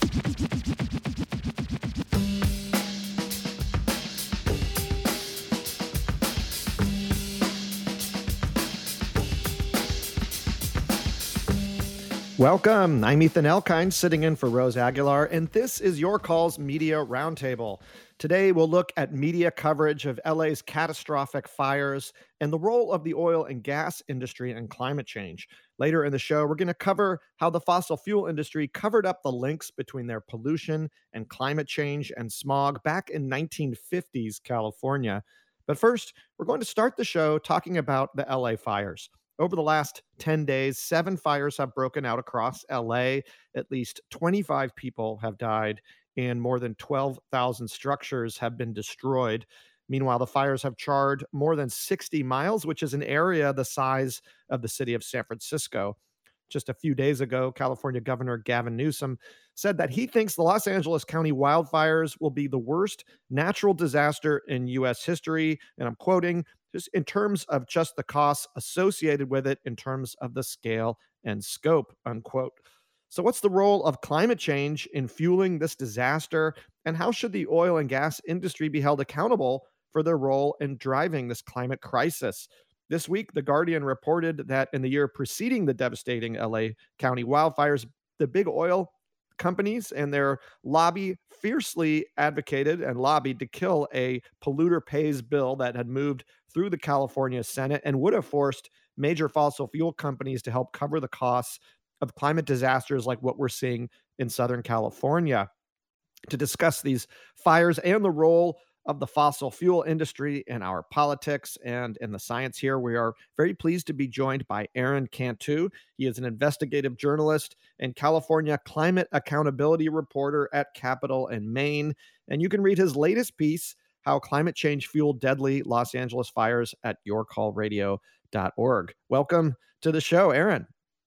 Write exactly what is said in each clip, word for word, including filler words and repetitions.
Welcome. I'm Ethan Elkind, sitting in for Rose Aguilar, and this is Your Calls Media Roundtable. Today, we'll look at media coverage of L A's catastrophic fires and the role of the oil and gas industry in climate change. Later in the show, we're going to cover how the fossil fuel industry covered up the links between their pollution and climate change and smog back in nineteen fifties California. But first, we're going to start the show talking about the L A fires. Over the last ten days, seven fires have broken out across L A. At least twenty-five people have died, and more than twelve thousand structures have been destroyed. Meanwhile, the fires have charred more than sixty miles, which is an area the size of the city of San Francisco. Just a few days ago, California Governor Gavin Newsom said that he thinks the Los Angeles County wildfires will be the worst natural disaster in U S history. And I'm quoting, just in terms of just the costs associated with it, in terms of the scale and scope, unquote. So what's the role of climate change in fueling this disaster? And how should the oil and gas industry be held accountable for their role in driving this climate crisis? This week, The Guardian reported that in the year preceding the devastating L A County wildfires, the big oil companies and their lobby fiercely advocated and lobbied to kill a polluter pays bill that had moved through the California Senate and would have forced major fossil fuel companies to help cover the costs of climate disasters like what we're seeing in Southern California. To discuss these fires and the role of the fossil fuel industry in our politics and in the science here, we are very pleased to be joined by Aaron Cantu. He is an investigative journalist and California climate accountability reporter at Capital in Maine. And you can read his latest piece, How Climate Change Fueled Deadly Los Angeles Fires, at your call radio dot org. Welcome to the show, Aaron.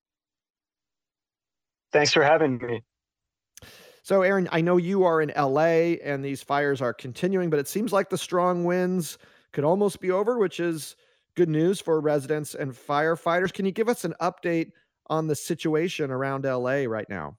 Thanks for having me. So, Aaron, I know you are in L A and these fires are continuing, but it seems like the strong winds could almost be over, which is good news for residents and firefighters. Can you give us an update on the situation around L A right now?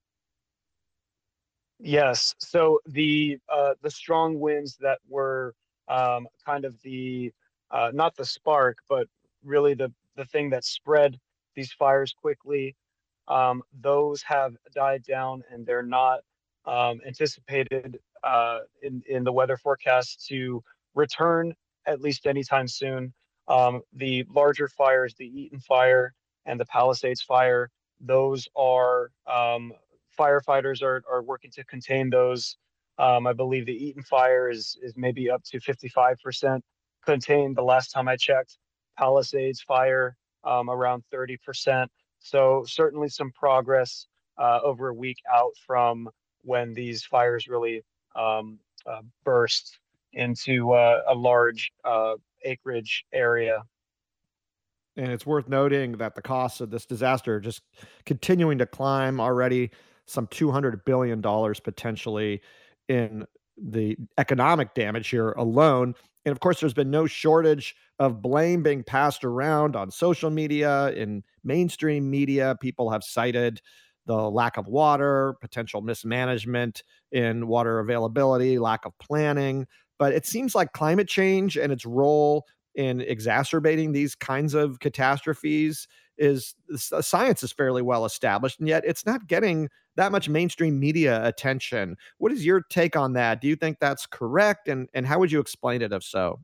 Yes. So the uh, the strong winds that were um, kind of the uh, not the spark, but really the the thing that spread these fires quickly. Um, those have died down, and they're not um, anticipated uh, in in the weather forecast to return at least anytime soon. Um, the larger fires, the Eaton fire and the Palisades fire, those are um, firefighters are are working to contain those. Um, I believe the Eaton fire is is maybe up to fifty-five percent contained the last time I checked. Palisades fire um, around thirty percent. So certainly some progress uh, over a week out from when these fires really um, uh, burst into uh, a large uh, acreage area. And it's worth noting that the costs of this disaster are just continuing to climb, already some two hundred billion dollars potentially in the economic damage here alone. And of course, there's been no shortage of blame being passed around on social media, in mainstream media. People have cited the lack of water, potential mismanagement in water availability, lack of planning. But it seems like climate change and its role in exacerbating these kinds of catastrophes is the science is fairly well established, and yet it's not getting that much mainstream media attention. What is your take on that? Do you think that's correct? And, and how would you explain it if so?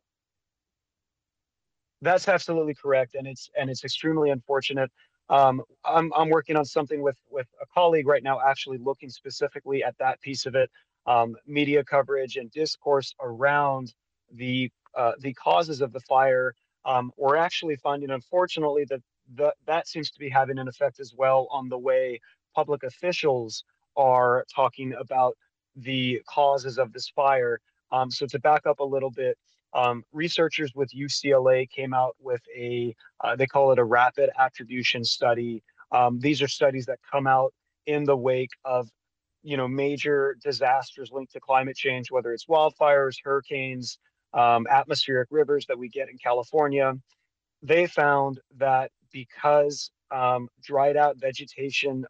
That's absolutely correct, and it's and it's extremely unfortunate. Um, I'm I'm working on something with with a colleague right now, actually looking specifically at that piece of it, um, media coverage and discourse around the uh, the causes of the fire. Um, we're actually finding, unfortunately, that the, that seems to be having an effect as well on the way public officials are talking about the causes of this fire. Um, so to back up a little bit, um, researchers with U C L A came out with a, uh, they call it a rapid attribution study. Um, these are studies that come out in the wake of, you know, major disasters linked to climate change, whether it's wildfires, hurricanes, um, atmospheric rivers that we get in California. They found that because um, dried out vegetation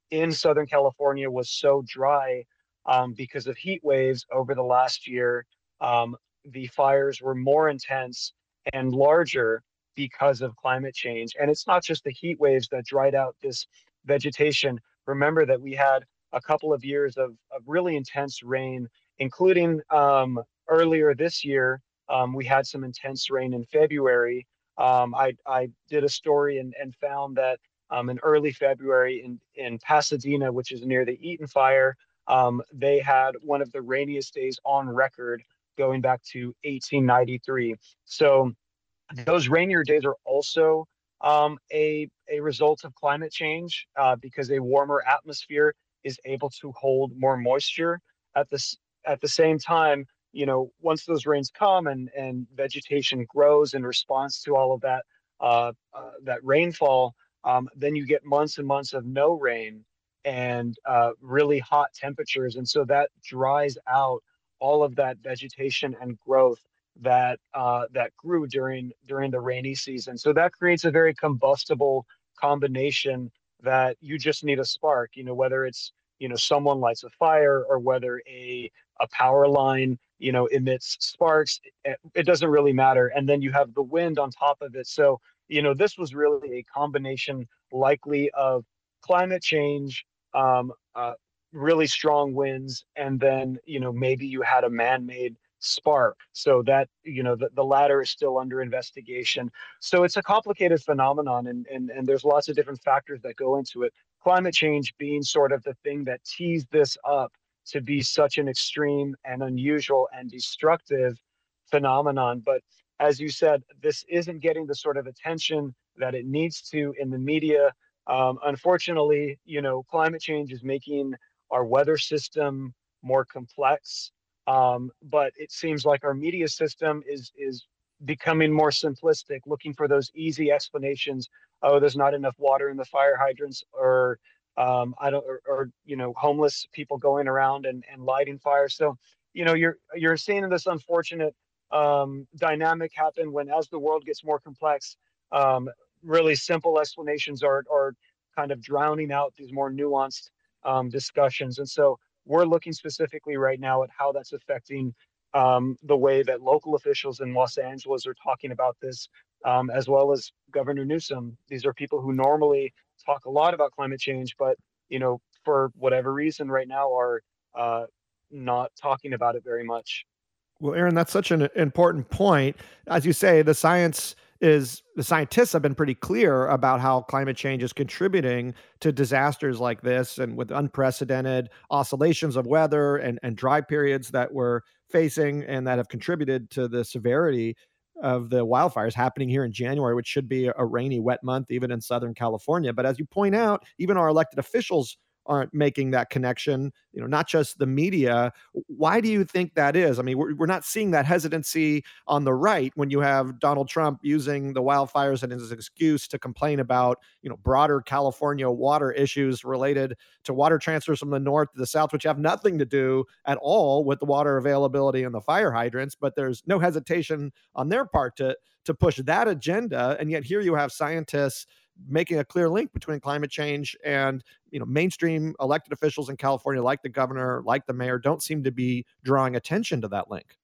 in Southern California was so dry um, because of heat waves over the last year. Um, the fires were more intense and larger because of climate change. And it's not just the heat waves that dried out this vegetation. Remember that we had a couple of years of, of really intense rain, including um, earlier this year. Um, we had some intense rain in February. Um, I, I did a story and, and found that um, in early February in, in Pasadena, which is near the Eaton Fire, um, they had one of the rainiest days on record going back to eighteen ninety-three. So those rainier days are also um, a, a result of climate change uh, because a warmer atmosphere is able to hold more moisture. At this at the same time, you know, once those rains come and and vegetation grows in response to all of that uh, uh, that rainfall, um, then you get months and months of no rain and uh, really hot temperatures, and so that dries out all of that vegetation and growth that uh, that grew during during the rainy season. So that creates a very combustible combination that you just need a spark. You know, whether it's you know someone lights a fire or whether a a power line you know emits sparks. It, it doesn't really matter. And then you have the wind on top of it. So you know this was really a combination likely of climate change. Um, uh, really strong winds, and then you know maybe you had a man-made spark. So that, you know, the, the latter is still under investigation. So it's a complicated phenomenon, and, and, and there's lots of different factors that go into it. Climate change being sort of the thing that teased this up to be such an extreme and unusual and destructive phenomenon. But as you said, this isn't getting the sort of attention that it needs to in the media. Um, unfortunately, you know, climate change is making our weather system more complex, um, but it seems like our media system is is becoming more simplistic, looking for those easy explanations. Oh, there's not enough water in the fire hydrants, or um, I don't, or, or you know, homeless people going around and, and lighting fires. So, you know, you're you're seeing this unfortunate um, dynamic happen when, as the world gets more complex, um, really simple explanations are are kind of drowning out these more nuanced um, discussions. And so we're looking specifically right now at how that's affecting um, the way that local officials in Los Angeles are talking about this, um, as well as Governor Newsom. These are people who normally talk a lot about climate change, but you know, for whatever reason, right now are uh, not talking about it very much. Well, Aaron, that's such an important point. As you say, the science is the scientists have been pretty clear about how climate change is contributing to disasters like this, and with unprecedented oscillations of weather and, and dry periods that we're facing and that have contributed to the severity of the wildfires happening here in January, which should be a rainy, wet month, even in Southern California. But as you point out, even our elected officials aren't making that connection, you know, not just the media. Why do you think that is? I mean, we're, we're not seeing that hesitancy on the right when you have Donald Trump using the wildfires as an excuse to complain about, you know, broader California water issues related to water transfers from the north to the south, which have nothing to do at all with the water availability and the fire hydrants. But there's no hesitation on their part to to push that agenda. And yet here you have scientists making a clear link between climate change and, you know, mainstream elected officials in California, like the governor, like the mayor, don't seem to be drawing attention to that link.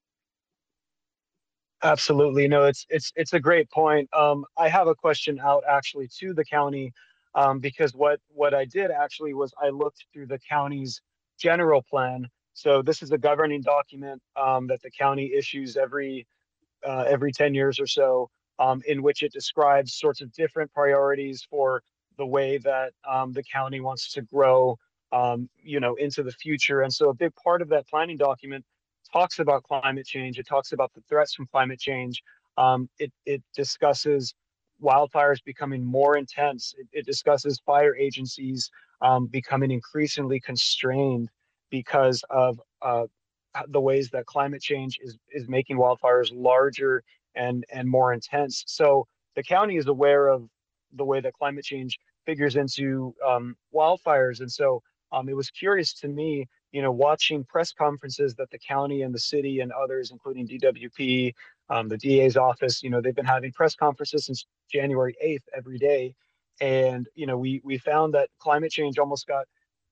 Absolutely. No, it's it's it's a great point. Um, I have a question out actually to the county, um, because what what I did actually was I looked through the county's general plan. So this is a governing document um, that the county issues every uh, every ten years or so, um, in which it describes sorts of different priorities for the way that um, the county wants to grow, um, you know, into the future. And so a big part of that planning document talks about climate change. It talks about the threats from climate change. Um, it, it discusses wildfires becoming more intense. It, it discusses fire agencies um, becoming increasingly constrained because of uh, the ways that climate change is is making wildfires larger and and more intense. So the county is aware of the way that climate change figures into um, wildfires, and so um, it was curious to me, you know, watching press conferences that the county and the city and others, including D W P, um, the D A's office, you know, they've been having press conferences since January eighth every day, And you know, we we found that climate change almost got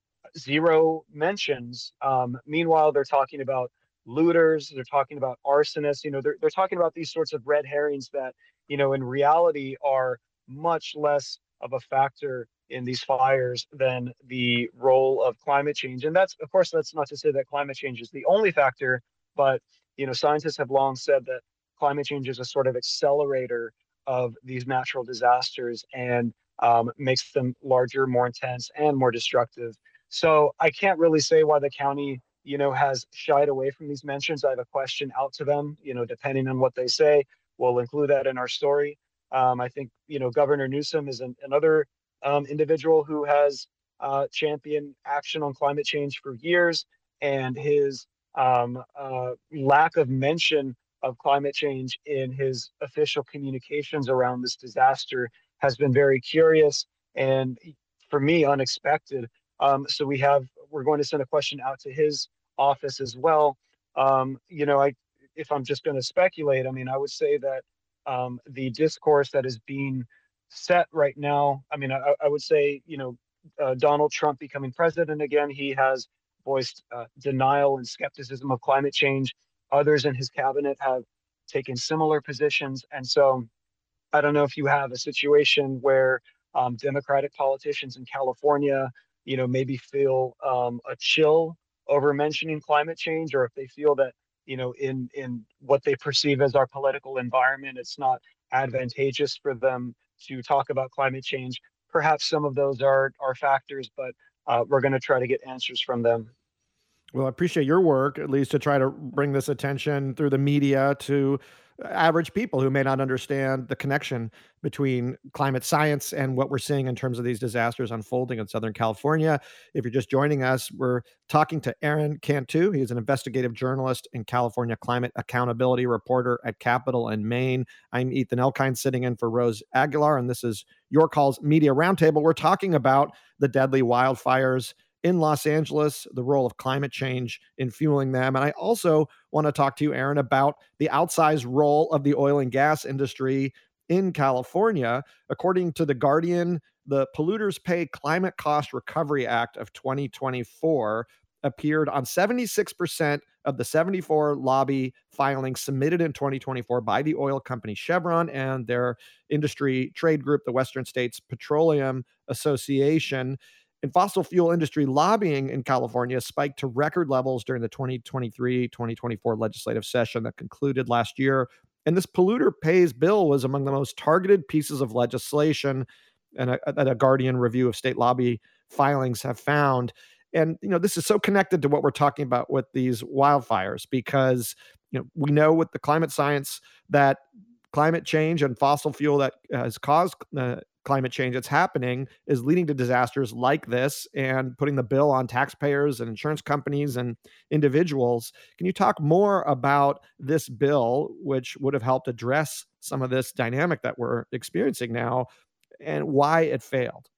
zero mentions. Um, meanwhile, they're talking about looters, they're talking about arsonists. You know, they're they're talking about these sorts of red herrings that, you know, in reality are much less of a factor in these fires than the role of climate change. And that's, of course, that's not to say that climate change is the only factor, but you know, scientists have long said that climate change is a sort of accelerator of these natural disasters and um, makes them larger, more intense, and more destructive. So I can't really say why the county, you know, has shied away from these mentions. I have a question out to them, you know, depending on what they say, we'll include that in our story. Um, I think, you know, Governor Newsom is an, another um, individual who has uh, championed action on climate change for years, and his um, uh, lack of mention of climate change in his official communications around this disaster has been very curious and, for me, unexpected. Um, so we have we're going to send a question out to his office as well. Um, you know, I if I'm just going to speculate, I mean, I would say that um, the discourse that is being set right now, I mean, I, I would say, you know, uh, Donald Trump becoming president again, he has voiced uh, denial and skepticism of climate change. Others in his cabinet have taken similar positions. And so I don't know if you have a situation where um, Democratic politicians in California, you know, maybe feel um, a chill over mentioning climate change, or if they feel that, you know, in in what they perceive as our political environment, it's not advantageous for them to talk about climate change. Perhaps some of those are are factors, but uh, we're going to try to get answers from them. Well, I appreciate your work, at least to try to bring this attention through the media to average people who may not understand the connection between climate science and what we're seeing in terms of these disasters unfolding in Southern California. If you're just joining us, we're talking to Aaron Cantu. He's an investigative journalist and California climate accountability reporter at Capital in Maine. I'm Ethan Elkind, sitting in for Rose Aguilar, and this is Your Calls Media Roundtable. We're talking about the deadly wildfires in Los Angeles, the role of climate change in fueling them. And I also want to talk to you, Aaron, about the outsized role of the oil and gas industry in California. According to The Guardian, the Polluters Pay Climate Cost Recovery Act of twenty twenty-four appeared on seventy-six percent of the seventy-four lobby filings submitted in twenty twenty-four by the oil company Chevron and their industry trade group, the Western States Petroleum Association. And fossil fuel industry lobbying in California spiked to record levels during the twenty twenty-three twenty twenty-four legislative session that concluded last year. And this polluter pays bill was among the most targeted pieces of legislation and a, that a Guardian review of state lobby filings have found. And, you know, this is so connected to what we're talking about with these wildfires, because, you know, we know with the climate science that climate change and fossil fuel that has caused uh, climate change that's happening is leading to disasters like this and putting the bill on taxpayers and insurance companies and individuals. Can you talk more about this bill, which would have helped address some of this dynamic that we're experiencing now, and why it failed?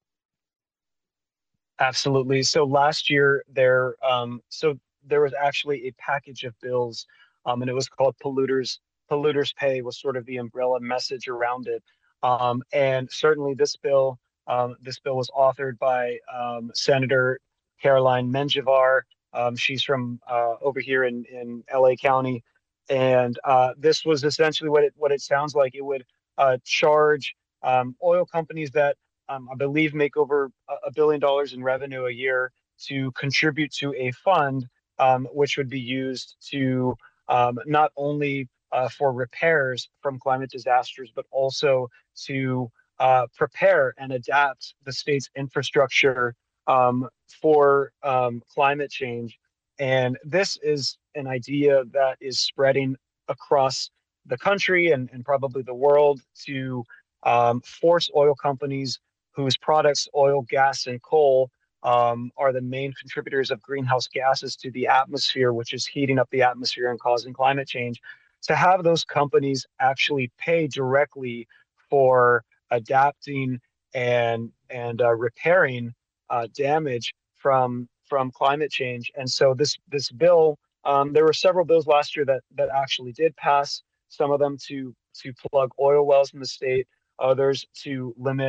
Absolutely. So last year there, um, so there was actually a package of bills, um, and it was called Polluters Polluters Pay was sort of the umbrella message around it. Um, and certainly this bill, um, this bill was authored by um, Senator Caroline Menjivar. Um, she's from uh, over here in in L A County, and uh, this was essentially what it what it sounds like. It would uh, charge um, oil companies that um, I believe make over a, a billion dollars in revenue a year to contribute to a fund, um, which would be used to um, not only uh, for repairs from climate disasters, but also to uh, prepare and adapt the state's infrastructure um, for um, climate change. And this is an idea that is spreading across the country and, and probably the world to um, force oil companies whose products, oil, gas, and coal, um, are the main contributors of greenhouse gases to the atmosphere, which is heating up the atmosphere and causing climate change, to have those companies actually pay directly for adapting and and uh, repairing uh, damage from from climate change. And so this this bill, um, there were several bills last year that that actually did pass. Some of them to to plug oil wells in the state, others to limit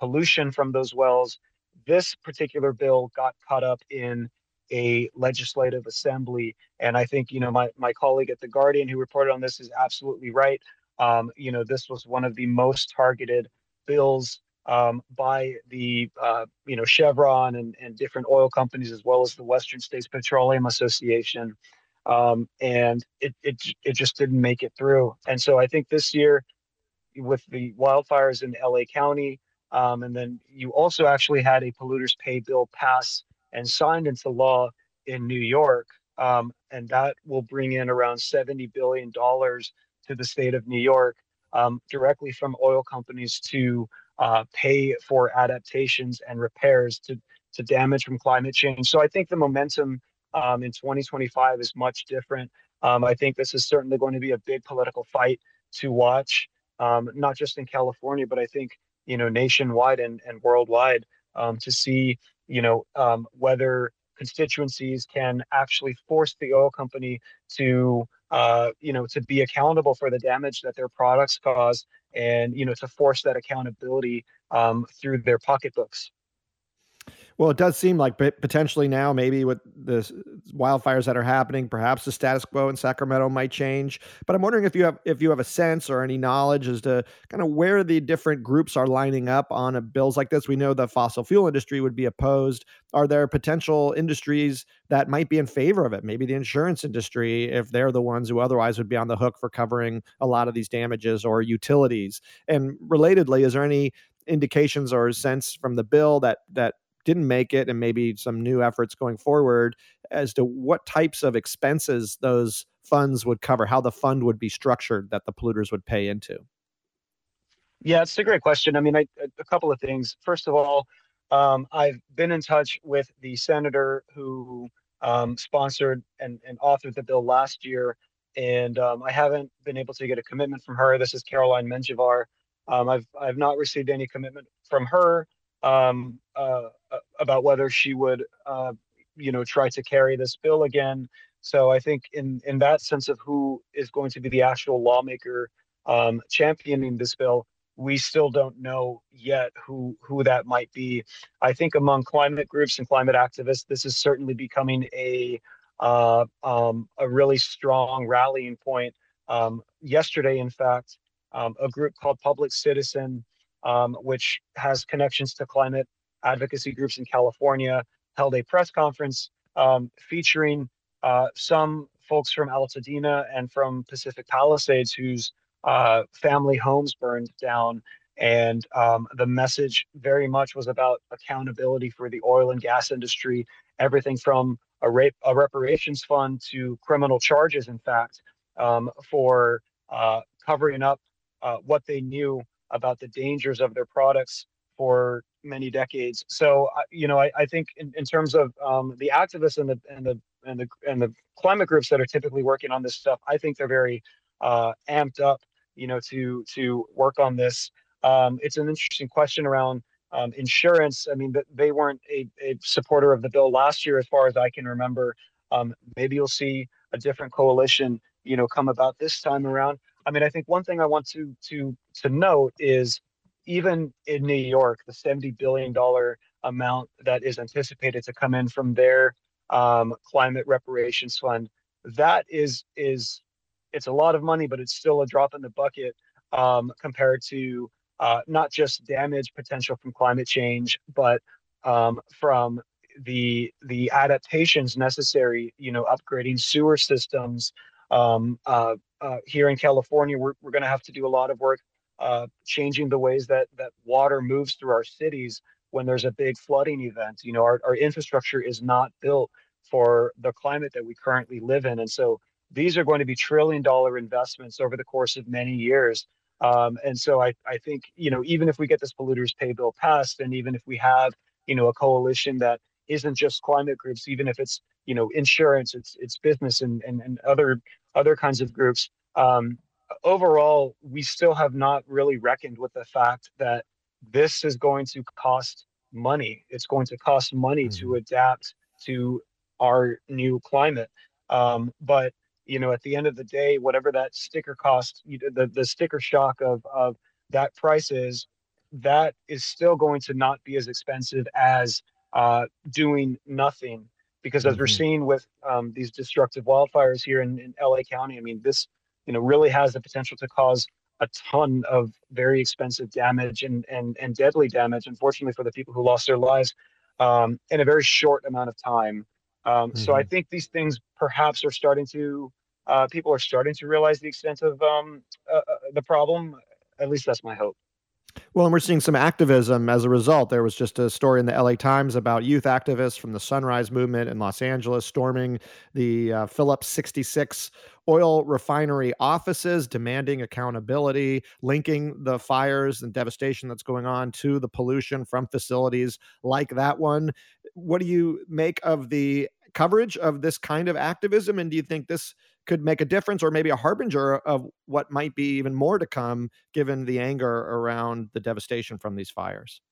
pollution from those wells. This particular bill got caught up in a legislative assembly. And I think, you know, my, my colleague at The Guardian who reported on this is absolutely right. Um, you know, this was one of the most targeted bills um, by the, uh, you know, Chevron and, and different oil companies, as well as the Western States Petroleum Association. Um, and it, it, it just didn't make it through. And so I think this year, with the wildfires in L A County. Um, and then you also actually had a polluters pay bill pass and signed into law in New York. Um, and that will bring in around seventy billion dollars to the state of New York um, directly from oil companies to uh, pay for adaptations and repairs to, to damage from climate change. So I think the momentum um, in twenty twenty-five is much different. Um, I think this is certainly going to be a big political fight to watch um, not just in California, but I think, you know, nationwide and, and worldwide um, to see, you know, um, whether constituencies can actually force the oil company to, uh, you know, to be accountable for the damage that their products cause and, you know, to force that accountability um, through their pocketbooks. Well, it does seem like potentially now, maybe with the wildfires that are happening, perhaps the status quo in Sacramento might change. But I'm wondering if you have if you have a sense or any knowledge as to kind of where the different groups are lining up on a bills like this. We know the fossil fuel industry would be opposed. Are there potential industries that might be in favor of it? Maybe the insurance industry, if they're the ones who otherwise would be on the hook for covering a lot of these damages, or utilities. And relatedly, is there any indications or sense from the bill that that didn't make it, and maybe some new efforts going forward, as to what types of expenses those funds would cover, how the fund would be structured that the polluters would pay into? Yeah, it's a great question. I mean, I, a couple of things. First of all, um, I've been in touch with the senator who um, sponsored and, and authored the bill last year, and um, I haven't been able to get a commitment from her. This is Caroline Menjivar. Um, I've I've not received any commitment from her um, uh, about whether she would, uh, you know, try to carry this bill again. So I think in in that sense of who is going to be the actual lawmaker um, championing this bill, we still don't know yet who who that might be. I think among climate groups and climate activists, this is certainly becoming a uh, um, a really strong rallying point. Um, yesterday, in fact, um, a group called Public Citizen, um, which has connections to climate advocacy groups in California, held a press conference um, featuring uh, some folks from Altadena and from Pacific Palisades whose uh, family homes burned down. And um, the message very much was about accountability for the oil and gas industry, everything from a, rape, a reparations fund to criminal charges, in fact, um, for uh, covering up uh, what they knew about the dangers of their products for many decades. So, uh, you know, I, I think in, in terms of um, the activists and the and the and the and the climate groups that are typically working on this stuff, I think they're very uh, amped up, you know, to to work on this. Um, it's an interesting question around um, insurance. I mean, they weren't a, a supporter of the bill last year, as far as I can remember. Um, maybe you'll see a different coalition, you know, come about this time around. I mean, I think one thing I want to to to note is even in New York, the seventy billion dollars amount that is anticipated to come in from their um, climate reparations fund, that is is it's a lot of money, but it's still a drop in the bucket um, compared to uh, not just damage potential from climate change, but um, from the the adaptations necessary. You know, upgrading sewer systems. Um, uh, uh, here in California, we're we're going to have to do a lot of work uh, changing the ways that that water moves through our cities when there's a big flooding event. You know, our, our infrastructure is not built for the climate that we currently live in. And so these are going to be trillion dollar investments over the course of many years. Um, and so I, I think, you know, even if we get this polluters pay bill passed, and even if we have, you know, a coalition that isn't just climate groups, even if it's, you know, insurance, it's it's business and and, and other other kinds of groups, um, overall, we still have not really reckoned with the fact that this is going to cost money. It's going to cost money Mm-hmm. to adapt to our new climate. Um, but you know, at the end of the day, whatever that sticker cost, you, the the sticker shock of of that price is, that is still going to not be as expensive as uh, doing nothing. Because as we're Hmm. seeing with um, these destructive wildfires here in, in L A County, I mean, this, you know, really has the potential to cause a ton of very expensive damage and and and deadly damage, unfortunately, for the people who lost their lives um, in a very short amount of time. Um, so I Hmm. think these things perhaps are starting to uh, people are starting to realize the extent of um, uh, uh, the problem. At least that's my hope. Well, and we're seeing some activism as a result. There was just a story in the L A Times about youth activists from the Sunrise Movement in Los Angeles storming the uh, Phillips sixty-six oil refinery offices, demanding accountability, linking the fires and devastation that's going on to the pollution from facilities like that one. What do you make of the coverage of this kind of activism? And do you think this could make a difference or maybe a harbinger of what might be even more to come given the anger around the devastation from these fires?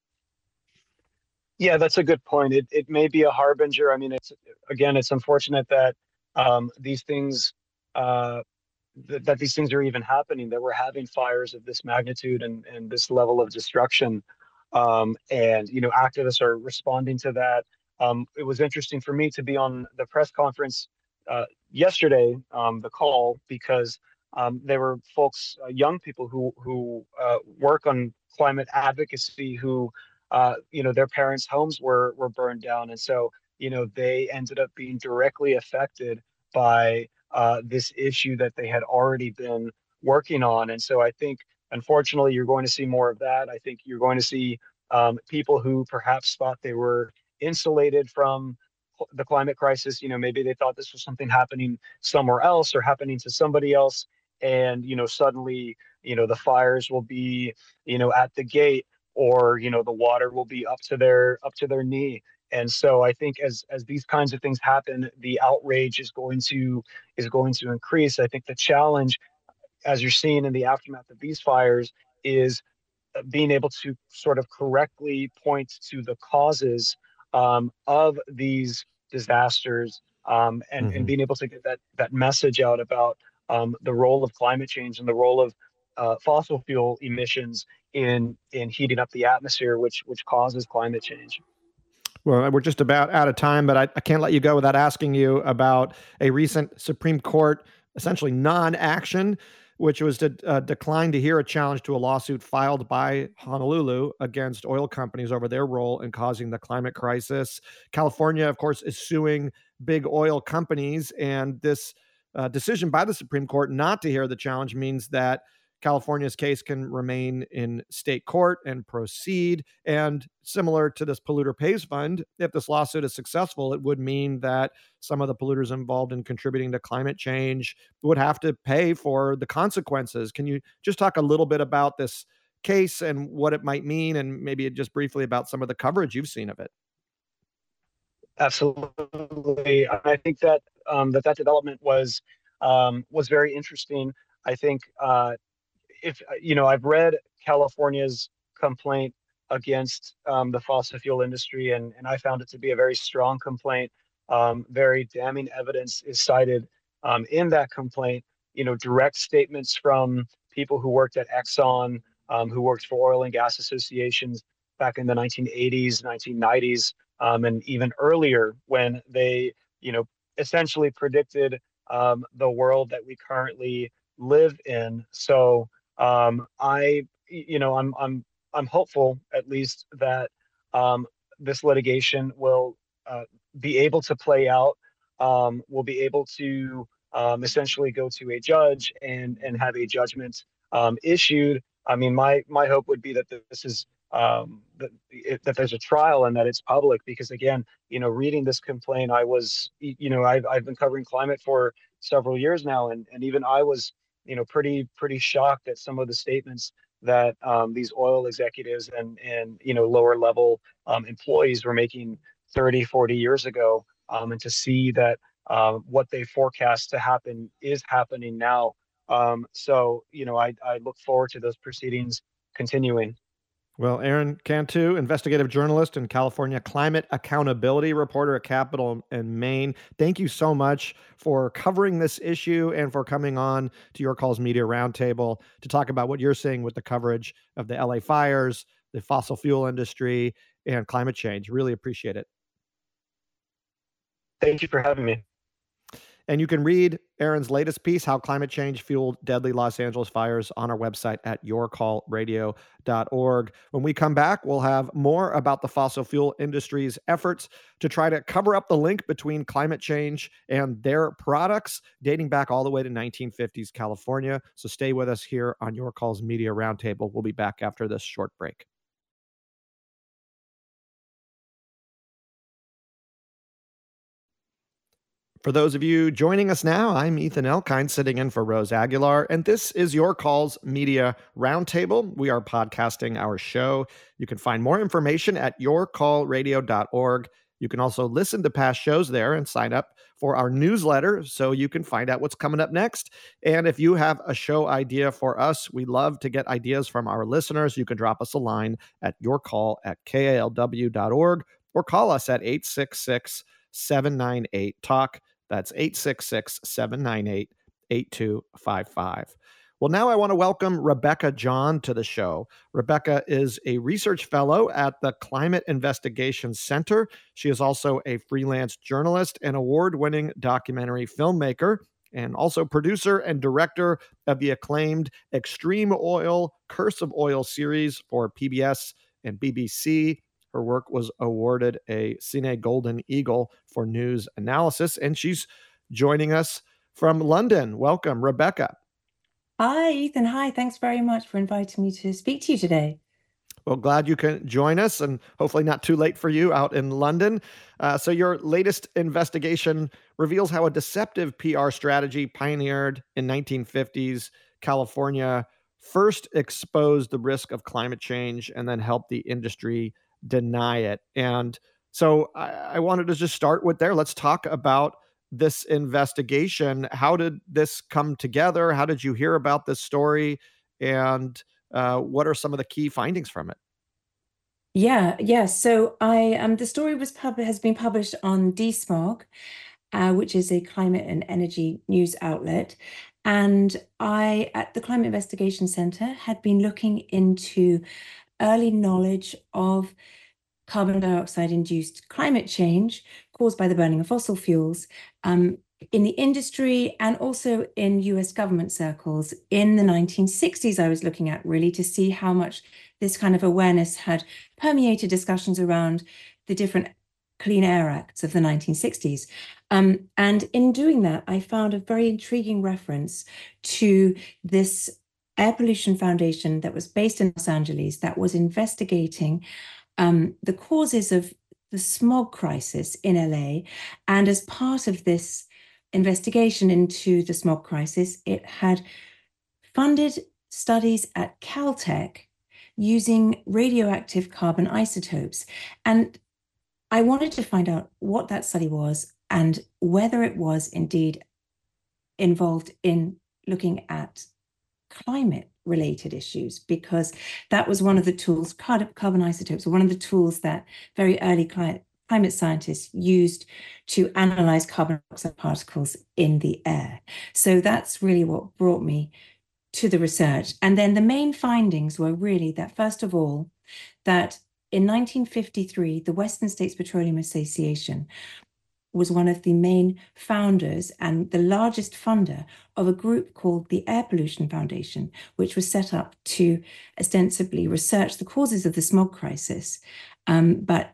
Yeah, that's a good point. It it may be a harbinger. I mean, it's again, it's unfortunate that um, these things uh, th- that these things are even happening, that we're having fires of this magnitude and and this level of destruction. Um, and you know, activists are responding to that. Um, it was interesting for me to be on the press conference uh, yesterday, um, the call, because um, there were folks, uh, young people who who uh, work on climate advocacy who uh, you know, their parents' homes were were burned down, and so you know they ended up being directly affected by uh, this issue that they had already been working on. And so I think, unfortunately, you're going to see more of that. I think you're going to see um, people who perhaps thought they were insulated from the climate crisis. You know, maybe they thought this was something happening somewhere else or happening to somebody else, and you know, suddenly, you know, the fires will be, you know, at the gate, or you know the water will be up to their up to their knee. And so I think as as these kinds of things happen, the outrage is going to is going to increase. I think the challenge, as you're seeing in the aftermath of these fires, is being able to sort of correctly point to the causes um, of these disasters, um, and and Hmm. being able to get that that message out about um, the role of climate change and the role of uh, fossil fuel emissions in in heating up the atmosphere, which which causes climate change. Well, we're just about out of time, but I, I can't let you go without asking you about a recent Supreme Court essentially non action, which was to uh, decline to hear a challenge to a lawsuit filed by Honolulu against oil companies over their role in causing the climate crisis. California, of course, is suing big oil companies, and this uh, decision by the Supreme Court not to hear the challenge means that California's case can remain in state court and proceed. And similar to this polluter pays fund, if this lawsuit is successful, it would mean that some of the polluters involved in contributing to climate change would have to pay for the consequences. Can you just talk a little bit about this case and what it might mean, and maybe just briefly about some of the coverage you've seen of it? Absolutely. I think that um, that that development was um, was very interesting. I think uh, if you know, I've read California's complaint against um, the fossil fuel industry, and and I found it to be a very strong complaint. Um, very damning evidence is cited um, in that complaint. You know, direct statements from people who worked at Exxon, um, who worked for oil and gas associations back in the nineteen eighties, nineteen nineties, um, and even earlier, when they, you know, essentially predicted um, the world that we currently live in. So um, I, you know, I'm I'm I'm hopeful at least that um, this litigation will uh, be able to play out. Um, we'll be able to um, essentially go to a judge and and have a judgment um, issued. I mean, my my hope would be that this is um, that it, that there's a trial and that it's public. Because again, you know, reading this complaint, I was, you know, I've I've been covering climate for several years now, and and even I was, you know, pretty pretty shocked at some of the statements that um, these oil executives and and you know lower level um, employees were making thirty, forty years ago, um, and to see that um, what they forecast to happen is happening now. Um, so you know, I I look forward to those proceedings continuing. Well, Aaron Cantu, investigative journalist and California climate accountability reporter at Capital in Maine, thank you so much for covering this issue and for coming on to Your Calls Media Roundtable to talk about what you're seeing with the coverage of the L A fires, the fossil fuel industry, and climate change. Really appreciate it. Thank you for having me. And you can read Aaron's latest piece, How Climate Change Fueled Deadly Los Angeles Fires, on our website at your call radio dot org. When we come back, we'll have more about the fossil fuel industry's efforts to try to cover up the link between climate change and their products, dating back all the way to nineteen fifties California. So stay with us here on Your Call's Media Roundtable. We'll be back after this short break. For those of you joining us now, I'm Ethan Elkind, sitting in for Rose Aguilar, and this is Your Call's Media Roundtable. We are podcasting our show. You can find more information at your call radio dot org. You can also listen to past shows there and sign up for our newsletter so you can find out what's coming up next. And if you have a show idea for us, we love to get ideas from our listeners. You can drop us a line at yourcall at K A L W dot org or call us at eight six six, seven nine eight, talk. That's eight six six, seven nine eight, eight two five five. Well, now I want to welcome Rebecca John to the show. Rebecca is a research fellow at the Climate Investigation Center. She is also a freelance journalist and award-winning documentary filmmaker, and also producer and director of the acclaimed Extreme Oil, Curse of Oil series for P B S and B B C. Her work was awarded a Cine Golden Eagle for news analysis, and she's joining us from London. Welcome, Rebecca. Hi, Ethan. Hi. Thanks very much for inviting me to speak to you today. Well, glad you can join us, and hopefully not too late for you out in London. Uh, so your latest investigation reveals how a deceptive P R strategy pioneered in nineteen fifties California first exposed the risk of climate change and then helped the industry deny it. And so I, I wanted to just start with there. Let's talk about this investigation. How did this come together? How did you hear about this story? And uh, what are some of the key findings from it? Yeah, yeah. So I um the story was pub has been published on DeSmog, uh, which is a climate and energy news outlet. And I, at the Climate Investigation Center, had been looking into early knowledge of carbon dioxide-induced climate change caused by the burning of fossil fuels um, in the industry and also in U S government circles. In the nineteen sixties, I was looking at really to see how much this kind of awareness had permeated discussions around the different Clean Air Acts of the nineteen sixties. Um, and in doing that, I found a very intriguing reference to this Air Pollution Foundation that was based in Los Angeles that was investigating um, the causes of the smog crisis in L A. And as part of this investigation into the smog crisis, it had funded studies at Caltech using radioactive carbon isotopes. And I wanted to find out what that study was and whether it was indeed involved in looking at climate-related issues, because that was one of the tools, carbon isotopes were one of the tools that very early climate, climate scientists used to analyze carbon dioxide particles in the air. So that's really what brought me to the research. And then the main findings were really that, first of all, that in nineteen fifty-three, the Western States Petroleum Association was one of the main founders and the largest funder of a group called the Air Pollution Foundation, which was set up to ostensibly research the causes of the smog crisis, um, but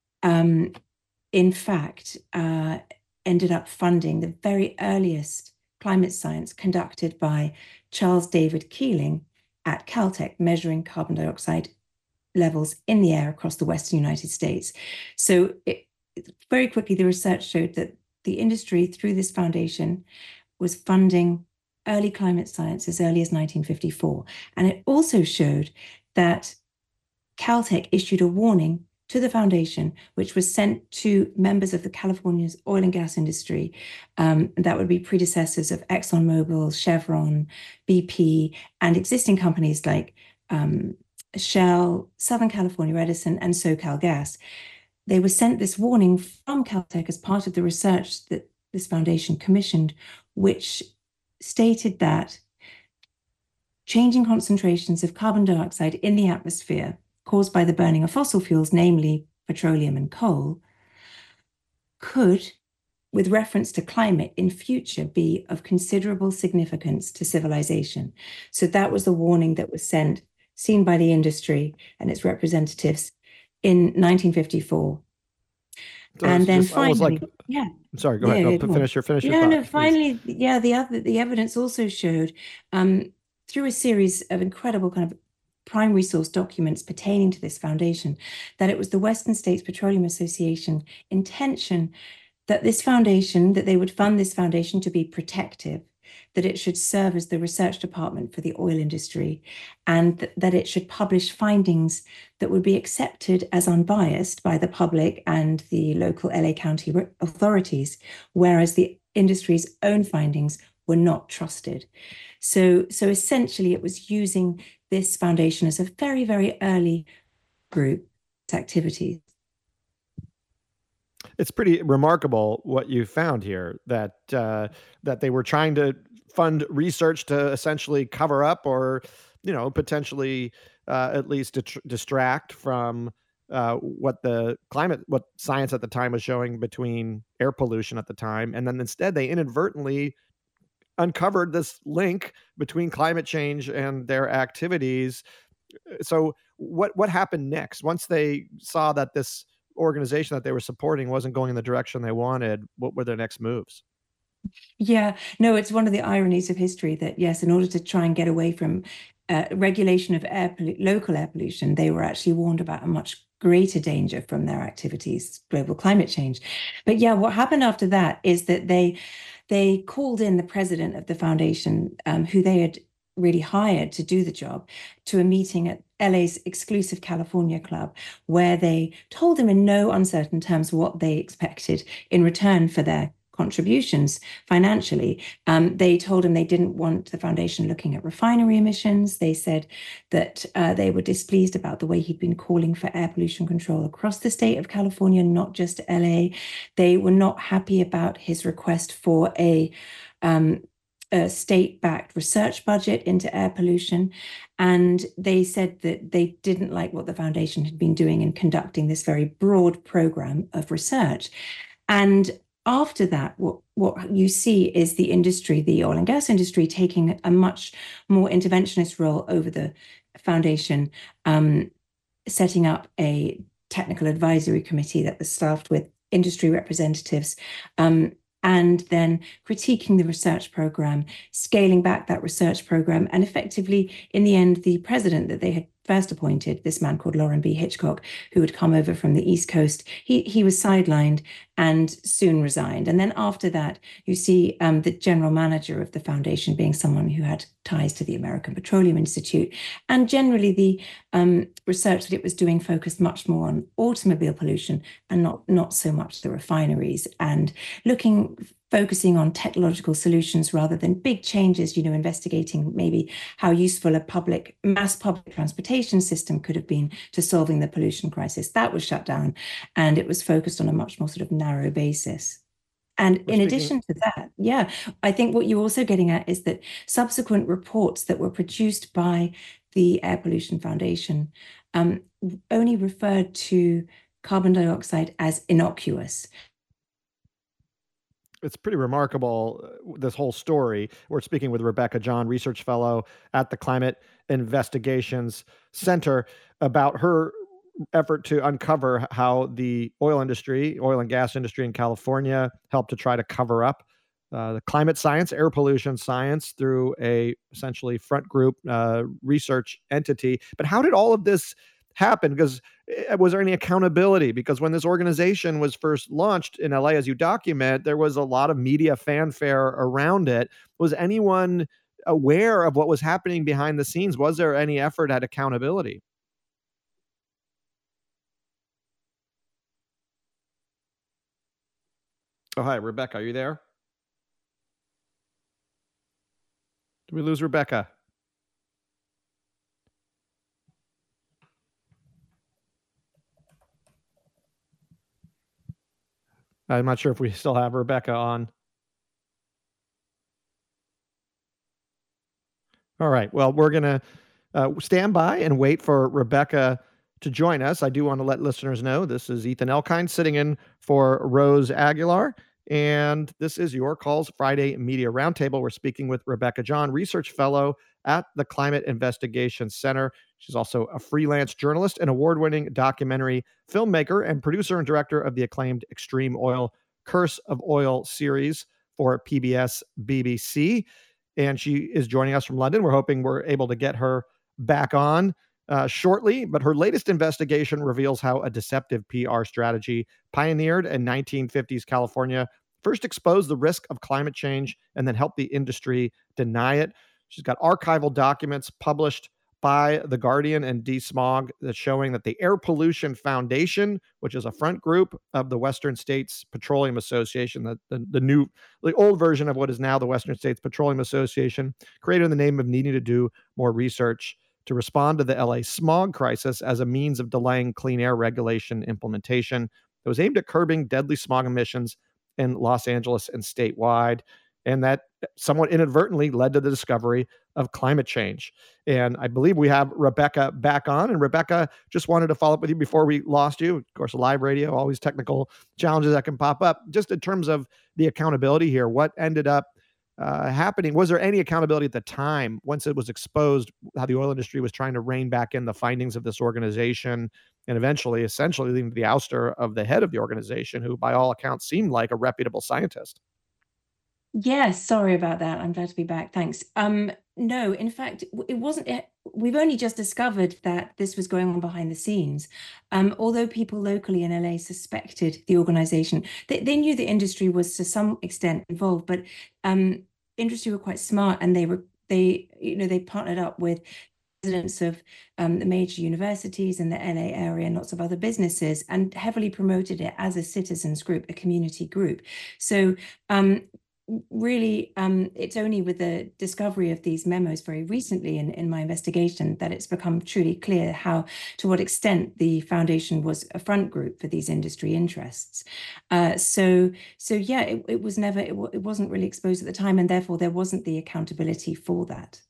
um, in fact uh, ended up funding the very earliest climate science conducted by Charles David Keeling at Caltech, measuring carbon dioxide levels in the air across the Western United States. So it, very quickly, the research showed that the industry, through this foundation, was funding early climate science as early as nineteen fifty-four. And it also showed that Caltech issued a warning to the foundation, which was sent to members of the California's oil and gas industry. Um, that would be predecessors of ExxonMobil, Chevron, B P, and existing companies like um, Shell, Southern California Edison, and SoCalGas. They were sent this warning from Caltech as part of the research that this foundation commissioned, which stated that changing concentrations of carbon dioxide in the atmosphere caused by the burning of fossil fuels, namely petroleum and coal, could, with reference to climate in future, be of considerable significance to civilization. So that was the warning that was sent, seen by the industry and its representatives in nineteen fifty-four. So and it's then just almost finally, like, yeah, sorry, go yeah, ahead. No, yeah, p- go on. finish your finish your Yeah, no, thought, please. finally, yeah, the other the evidence also showed um, through a series of incredible kind of primary source documents pertaining to this foundation that it was the Western States Petroleum Association intention that this foundation, that they would fund this foundation to be protective, that it should serve as the research department for the oil industry, and th- that it should publish findings that would be accepted as unbiased by the public and the local L A County re- authorities, whereas the industry's own findings were not trusted. So, so essentially, it was using this foundation as a very, very early group activities. It's pretty remarkable what you found here, that uh, that they were trying to fund research to essentially cover up, or you know, potentially uh, at least to distract from uh, what the climate, what science at the time was showing between air pollution at the time, and then instead they inadvertently uncovered this link between climate change and their activities. So what what happened next once they saw that this organization that they were supporting wasn't going in the direction they wanted? What were their next moves? Yeah, no, it's one of the ironies of history that, yes, in order to try and get away from uh, regulation of air pollu- local air pollution, they were actually warned about a much greater danger from their activities, global climate change. But yeah, what happened after that is that they they called in the president of the foundation, um, who they had really hired to do the job, to a meeting at L A's exclusive California club, where they told him in no uncertain terms what they expected in return for their contributions financially. Um, they told him they didn't want the foundation looking at refinery emissions. They said that uh, they were displeased about the way he'd been calling for air pollution control across the state of California, not just L A. They were not happy about his request for a um, a state-backed research budget into air pollution. And they said that they didn't like what the foundation had been doing in conducting this very broad program of research. And after that, what, what you see is the industry, the oil and gas industry, taking a much more interventionist role over the foundation, um, setting up a technical advisory committee that was staffed with industry representatives, um, and then critiquing the research program, scaling back that research program, and effectively, in the end, the president that they had first appointed, this man called Loren B. Hitchcock, who had come over from the East Coast, he, he was sidelined and soon resigned. And then after that, you see um, the general manager of the foundation being someone who had ties to the American Petroleum Institute. And generally, the um, research that it was doing focused much more on automobile pollution and not, not so much the refineries, and looking focusing on technological solutions rather than big changes, you know, investigating maybe how useful a public, mass public transportation system could have been to solving the pollution crisis. That was shut down, and it was focused on a much more sort of narrow basis. And Well, in speaking, addition to that, yeah, I think what you're also getting at is that subsequent reports that were produced by the Air Pollution Foundation um, only referred to carbon dioxide as innocuous. it's pretty remarkable, uh, this whole story. We're speaking with Rebecca John, research fellow at the Climate Investigations Center, about her effort to uncover how the oil industry, oil and gas industry in California, helped to try to cover up uh, the climate science, air pollution science, through a essentially front group uh, research entity. But how did all of this happen? Because uh, was there any accountability? Because when this organization was first launched in L A, as you document, there was a lot of media fanfare around it. Was anyone aware of what was happening behind the scenes? Was there any effort at accountability? Oh, hi, Rebecca. Are you there? Did we lose Rebecca? I'm not sure if we still have Rebecca on. All right. Well, we're going to uh, stand by and wait for Rebecca to join us. I do want to let listeners know this is Ethan Elkind sitting in for Rose Aguilar, and this is Your Calls Friday Media Roundtable. We're speaking with Rebecca John, Research Fellow at the Climate Investigation Center. She's also a freelance journalist and award-winning documentary filmmaker and producer and director of the acclaimed Extreme Oil Curse of Oil series for P B S B B C. And she is joining us from London. We're hoping we're able to get her back on uh, shortly, but her latest investigation reveals how a deceptive P R strategy pioneered in nineteen fifties California first exposed the risk of climate change and then helped the industry deny it. She's got archival documents published by The Guardian and DeSmog that's showing that the Air Pollution Foundation, which is a front group of the Western States Petroleum Association, the, the, the new, the old version of what is now the Western States Petroleum Association, created in the name of needing to do more research to respond to the L A smog crisis as a means of delaying clean air regulation implementation that was aimed at curbing deadly smog emissions in Los Angeles and statewide. And that somewhat inadvertently led to the discovery of climate change. And I believe we have Rebecca back on. And Rebecca, just wanted to follow up with you before we lost you. Of course, live radio, always technical challenges that can pop up. Just in terms of the accountability here, what ended up uh, happening? Was there any accountability at the time once it was exposed how the oil industry was trying to rein back in the findings of this organization and eventually, essentially leading to the ouster of the head of the organization, who by all accounts seemed like a reputable scientist? Yes, sorry about that. I'm glad to be back. Thanks. Um, no, in fact, it wasn't. It, we've only just discovered that this was going on behind the scenes. Um, although people locally in L A suspected the organization, they, they knew the industry was to some extent involved, but um, industry were quite smart, and they were they you know they partnered up with residents of um, the major universities in the L A area and lots of other businesses, and heavily promoted it as a citizens group, a community group. So. Um, Really, um, it's only with the discovery of these memos very recently in, in my investigation that it's become truly clear how, to what extent the foundation was a front group for these industry interests. Uh, so, so yeah, it, it was never, it, it wasn't really exposed at the time, and therefore there wasn't the accountability for that.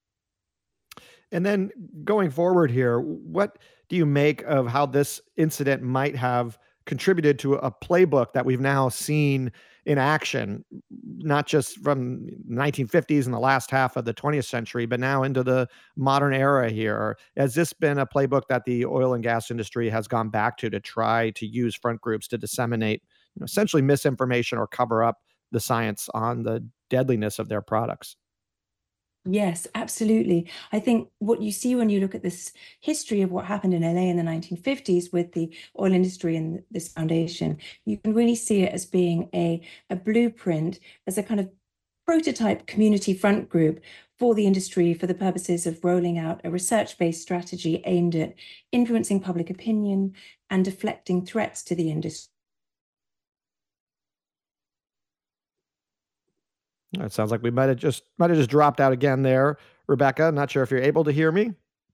And then going forward here, what do you make of how this incident might have contributed to a playbook that we've now seen in action, not just from nineteen fifties and the last half of the twentieth century, but now into the modern era here? Has this been a playbook that the oil and gas industry has gone back to to try to use front groups to disseminate, you know, essentially misinformation or cover up the science on the deadliness of their products? Yes, absolutely. I think what you see when you look at this history of what happened in L A in the nineteen fifties with the oil industry and this foundation, you can really see it as being a, a blueprint, as a kind of prototype community front group for the industry for the purposes of rolling out a research-based strategy aimed at influencing public opinion and deflecting threats to the industry. It sounds like we might have just might have just dropped out again there, Rebecca. Not sure if you're able to hear me.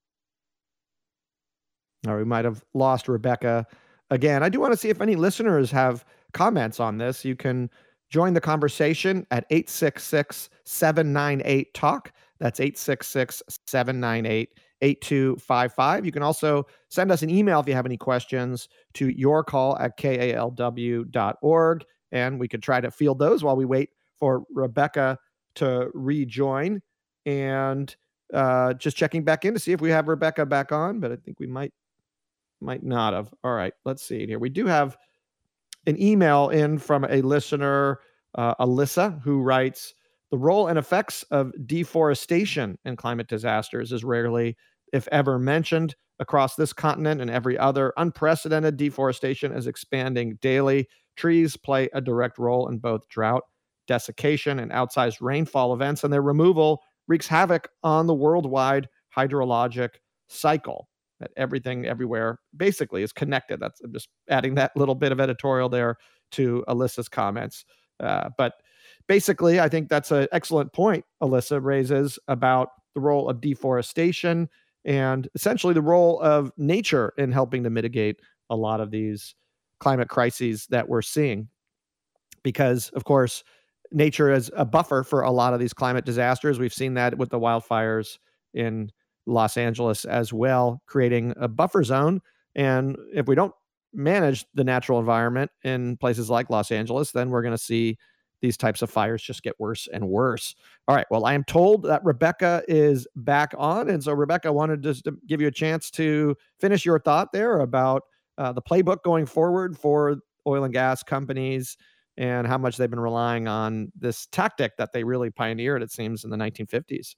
Or we might have lost Rebecca again. I do want to see if any listeners have comments on this. You can join the conversation at eight six six, seven nine eight, talk. That's eight six six, seven nine eight, eight two five five. You can also send us an email if you have any questions to yourcall at K A L W dot org, and we could try to field those while we wait for Rebecca to rejoin. And uh, just checking back in to see if we have Rebecca back on, but I think we might might not have. All right, let's see here. We do have an email in from a listener, uh, Alyssa, who writes, the role and effects of deforestation in climate disasters is rarely, if ever, mentioned across this continent, and every other. Unprecedented deforestation is expanding daily. Trees play a direct role in both drought, desiccation, and outsized rainfall events, and their removal wreaks havoc on the worldwide hydrologic cycle. That everything everywhere basically is connected. That's, I'm just adding that little bit of editorial there to Alyssa's comments. Uh, but basically, I think that's an excellent point Alyssa raises about the role of deforestation and essentially the role of nature in helping to mitigate a lot of these climate crises that we're seeing. Because, of course, nature is a buffer for a lot of these climate disasters. We've seen that with the wildfires in Los Angeles as well, creating a buffer zone. And if we don't manage the natural environment in places like Los Angeles, then we're going to see these types of fires just get worse and worse. All right. Well, I am told that Rebecca is back on. And so, Rebecca, I wanted just to give you a chance to finish your thought there about uh, the playbook going forward for oil and gas companies and how much they've been relying on this tactic that they really pioneered, it seems, in the nineteen fifties.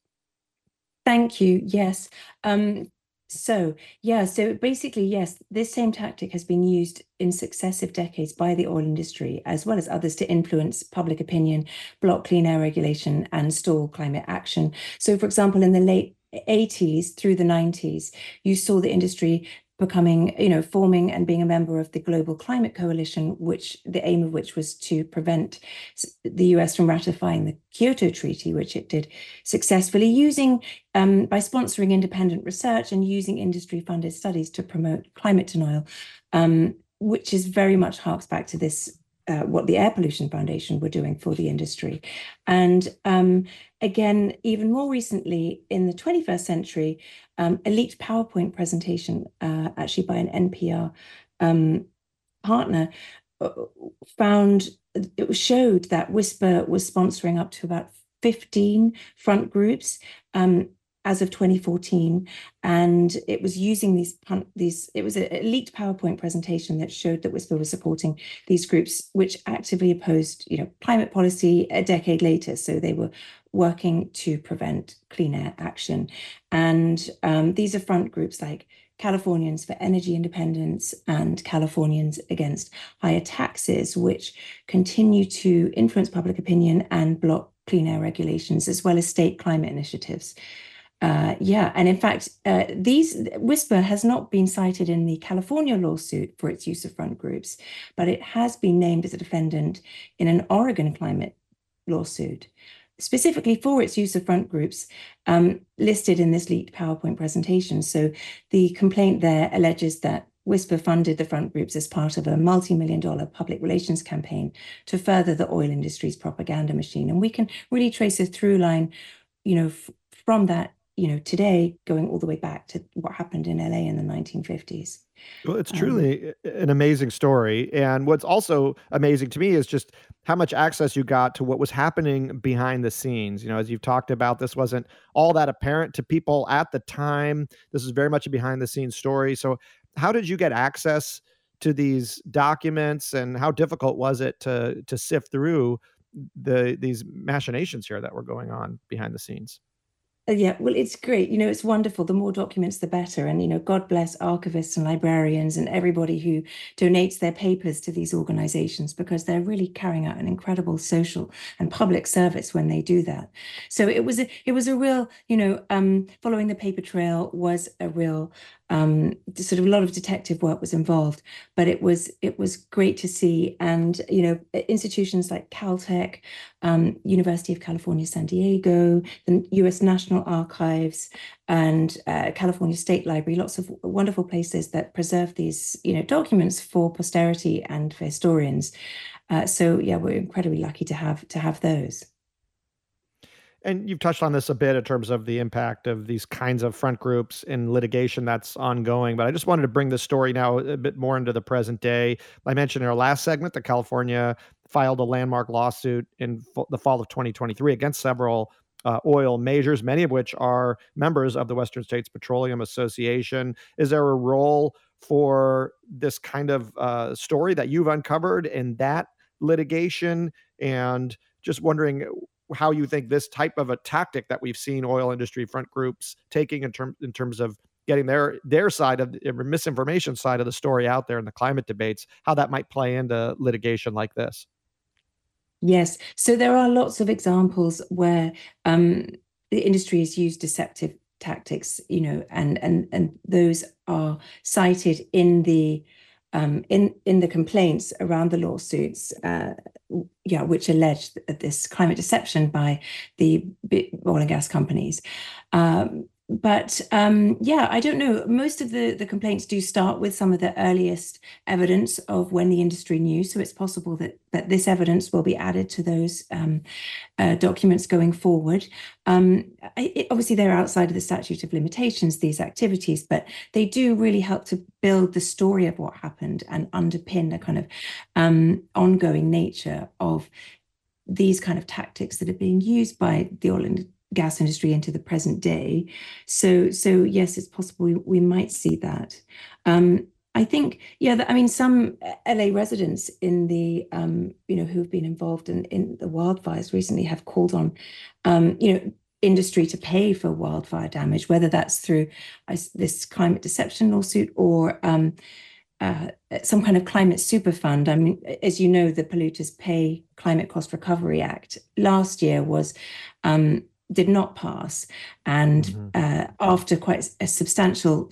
Thank you. Yes. Um, so, yeah, so basically, yes, this same tactic has been used in successive decades by the oil industry, as well as others, to influence public opinion, block clean air regulation, and stall climate action. So, for example, in the late eighties through the nineties, you saw the industry becoming, you know, forming and being a member of the Global Climate Coalition, which the aim of which was to prevent the U S from ratifying the Kyoto Treaty, which it did successfully, using um, by sponsoring independent research and using industry-funded studies to promote climate denial, um, which is very much harks back to this. Uh, what the Air Pollution Foundation were doing for the industry. And um, again, even more recently, in the twenty-first century, um, a leaked PowerPoint presentation, uh, actually by an N P R um, partner, uh, found, it showed that Whisper was sponsoring up to about fifteen front groups um, as of twenty fourteen, and it was using these these. It was a, a leaked PowerPoint presentation that showed that Whisper was supporting these groups, which actively opposed, you know, climate policy a decade later. So they were working to prevent clean air action, and um, these are front groups like Californians for Energy Independence and Californians Against Higher Taxes, which continue to influence public opinion and block clean air regulations, as well as state climate initiatives. Uh, yeah, and in fact, uh, these Whisper has not been cited in the California lawsuit for its use of front groups, but it has been named as a defendant in an Oregon climate lawsuit, specifically for its use of front groups um, listed in this leaked PowerPoint presentation. So the complaint there alleges that Whisper funded the front groups as part of a multi-million dollar public relations campaign to further the oil industry's propaganda machine. And we can really trace a through line, you know, f- from that, you know, today going all the way back to what happened in L A in the nineteen fifties. Well, it's truly um, an amazing story. And what's also amazing to me is just how much access you got to what was happening behind the scenes. You know, as you've talked about, this wasn't all that apparent to people at the time. This is very much a behind the scenes story. So how did you get access to these documents, and how difficult was it to to sift through the these machinations here that were going on behind the scenes? Yeah, well, it's great. You know, it's wonderful. The more documents, the better. And, you know, God bless archivists and librarians and everybody who donates their papers to these organizations, because they're really carrying out an incredible social and public service when they do that. So it was a, it was a real, you know, um, following the paper trail was a real um, sort of a lot of detective work was involved, but it was it was great to see. And, you know, institutions like Caltech, um, University of California, San Diego, the U S National Archives, and uh, California State Library, lots of wonderful places that preserve these, you know, documents for posterity and for historians. Uh, so yeah, we're incredibly lucky to have to have those. And you've touched on this a bit in terms of the impact of these kinds of front groups in litigation that's ongoing, but I just wanted to bring this story now a bit more into the present day. I mentioned in our last segment that California filed a landmark lawsuit in f- the fall of twenty twenty-three against several uh, oil majors, many of which are members of the Western States Petroleum Association. Is there a role for this kind of uh, story that you've uncovered in that litigation? And just wondering how you think this type of a tactic that we've seen oil industry front groups taking in terms in terms of getting their their side of the misinformation side of the story out there in the climate debates, how that might play into litigation like this. Yes, so there are lots of examples where um, the industry has used deceptive tactics, you know, and and and those are cited in the um, in in the complaints around the lawsuits, uh, yeah, which allege this climate deception by the oil and gas companies. Um, but um, yeah, I don't know. Most of the, the complaints do start with some of the earliest evidence of when the industry knew. So it's possible that, that this evidence will be added to those um, uh, documents going forward. Um, it, obviously, they're outside of the statute of limitations, these activities, but they do really help to build the story of what happened and underpin the kind of um, ongoing nature of these kind of tactics that are being used by the oil and gas industry into the present day. So, so yes, it's possible we, we might see that. Um, I think, yeah, I mean, some L A residents in the, um, you know, who've been involved in, in the wildfires recently have called on, um, you know, industry to pay for wildfire damage, whether that's through uh, this climate deception lawsuit or um, uh, some kind of climate super fund. I mean, as you know, the Polluters Pay Climate Cost Recovery Act last year was um, did not pass, and mm-hmm. uh, after quite a substantial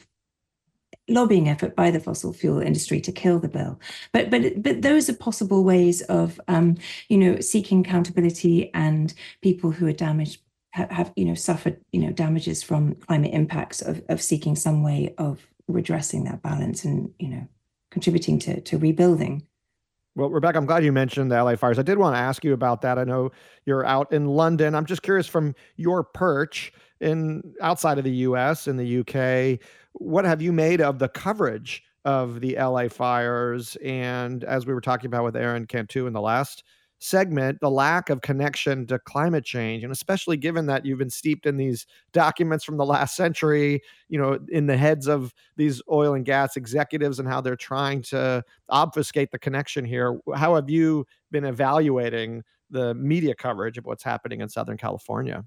lobbying effort by the fossil fuel industry to kill the bill. But but but those are possible ways of um, you know seeking accountability, and people who are damaged have, have you know suffered you know damages from climate impacts of of seeking some way of redressing that balance and you know contributing to to rebuilding. Well, Rebecca, I'm glad you mentioned the L A fires. I did want to ask you about that. I know you're out in London. I'm just curious, from your perch in outside of the U S, in the U K, what have you made of the coverage of the L A fires? And as we were talking about with Aaron Cantu in the last segment, the lack of connection to climate change, and especially given that you've been steeped in these documents from the last century, you know, in the heads of these oil and gas executives and how they're trying to obfuscate the connection here. How have you been evaluating the media coverage of what's happening in Southern California?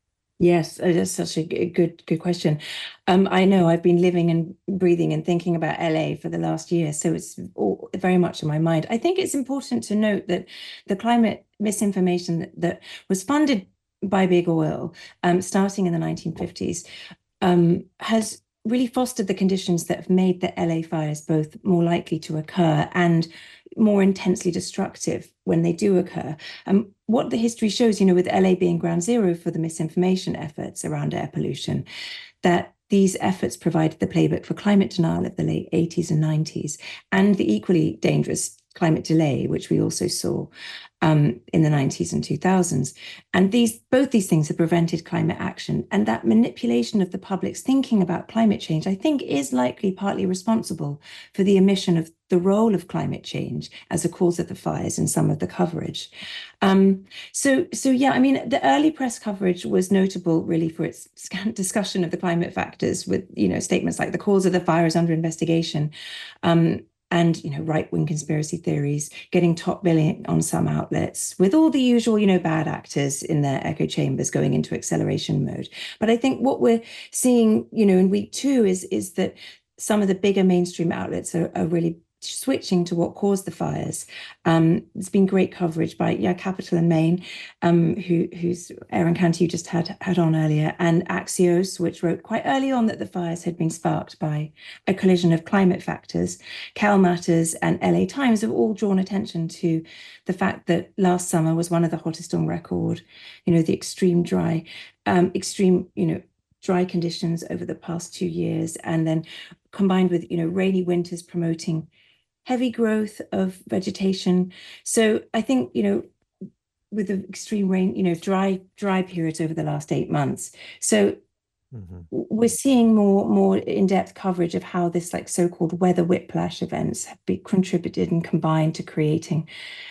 Yes, that's such a good good question. Um, I know I've been living and breathing and thinking about L A for the last year, so it's all very much in my mind. I think it's important to note that the climate misinformation that, that was funded by big oil, um, starting in the nineteen fifties, um, has really fostered the conditions that have made the L A fires both more likely to occur and more intensely destructive when they do occur. And um, what the history shows, you know, with L A being ground zero for the misinformation efforts around air pollution, that these efforts provided the playbook for climate denial of the late eighties and nineties, and the equally dangerous climate delay, which we also saw um, in the nineties and two thousands. And these both these things have prevented climate action. And that manipulation of the public's thinking about climate change, I think, is likely partly responsible for the omission of the role of climate change as a cause of the fires in some of the coverage. Um, so, so yeah, I mean, the early press coverage was notable really for its scant discussion of the climate factors, with, you know, statements like the cause of the fire is under investigation. Um, and, you know, right-wing conspiracy theories getting top billing on some outlets, with all the usual, you know, bad actors in their echo chambers going into acceleration mode. But I think what we're seeing, you know, in week two is, is that some of the bigger mainstream outlets are, are really switching to what caused the fires. Um, there's been great coverage by yeah, Capital and Main, um, who, who's Aaron Cantu just had had on earlier, and Axios, which wrote quite early on that the fires had been sparked by a collision of climate factors. Cal Matters and L A Times have all drawn attention to the fact that last summer was one of the hottest on record. You know, the extreme dry, um, extreme, you know, dry conditions over the past two years, and then combined with, you know, rainy winters promoting heavy growth of vegetation. So I think, you know, with the extreme rain, you know, dry, dry periods over the last eight months. So mm-hmm. we're seeing more, more in-depth coverage of how this like so-called weather whiplash events have been contributed and combined to creating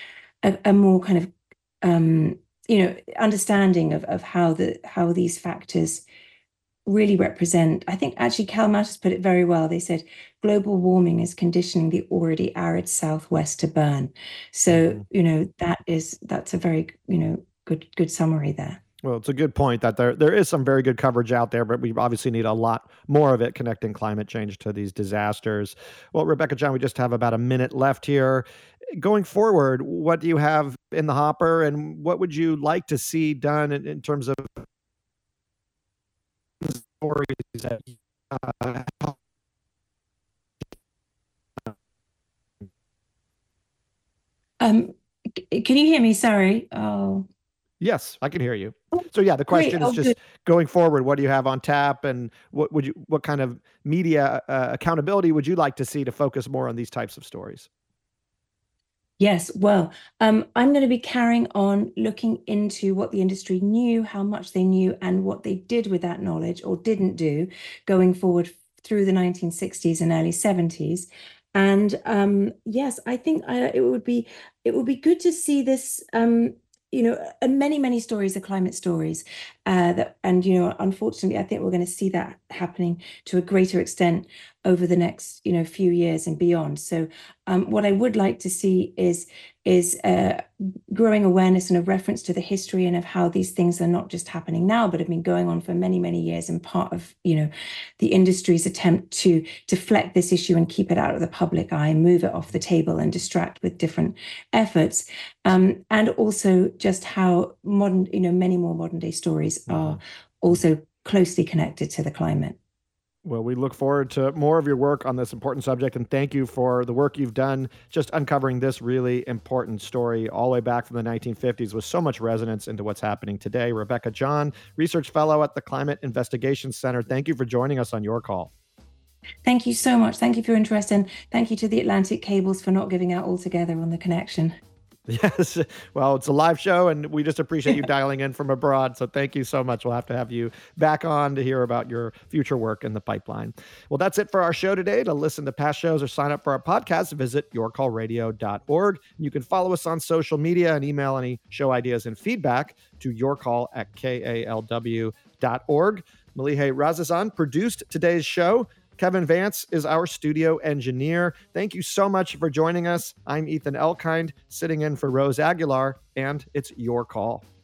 a, a more kind of, um, you know, understanding of, of how the, how these factors really represent. I think actually Cal Matters put it very well. They said global warming is conditioning the already arid Southwest to burn. So, mm-hmm. you know, that is, that's a very, you know, good, good summary there. Well, it's a good point that there there is some very good coverage out there, but we obviously need a lot more of it connecting climate change to these disasters. Well, Rebecca John, we just have about a minute left here. Going forward, what do you have in the hopper, and what would you like to see done in, in terms of stories that uh, um can you hear me? Sorry. Oh, Yes, I can hear you. So yeah, the Great. question Oh, is just good. going forward, what do you have on tap, and what would you, what kind of media uh, accountability would you like to see to focus more on these types of stories? Yes, well, um, I'm going to be carrying on looking into what the industry knew, how much they knew, and what they did with that knowledge or didn't do going forward through the nineteen sixties and early seventies. And um, yes, I think uh, it would be it would be good to see this. Um, you know, and many, many stories are climate stories. Uh, that, and you know, unfortunately, I think we're going to see that happening to a greater extent over the next, you know, few years and beyond. So, um, what I would like to see is is uh, growing awareness and a reference to the history and of how these things are not just happening now, but have been going on for many, many years, and part of, you know, the industry's attempt to deflect this issue and keep it out of the public eye, move it off the table, and distract with different efforts. Um, and also just how modern, you know, many more modern day stories are Mhm. also closely connected to the climate. Well, we look forward to more of your work on this important subject, and thank you for the work you've done just uncovering this really important story all the way back from the nineteen fifties with so much resonance into what's happening today. Rebecca John, Research Fellow at the Climate Investigation Center, thank you for joining us on Your Call. Thank you so much. Thank you for your interest, and thank you to the Atlantic Cables for not giving out altogether on the connection. Yes. Well, it's a live show, and we just appreciate you dialing in from abroad. So thank you so much. We'll have to have you back on to hear about your future work in the pipeline. Well, that's it for our show today. To listen to past shows or sign up for our podcast, visit your call radio dot org. You can follow us on social media and email any show ideas and feedback to yourcall at K A L W dot org. Malihe Razazan produced today's show. Kevin Vance is our studio engineer. Thank you so much for joining us. I'm Ethan Elkind, sitting in for Rose Aguilar, and it's Your Call.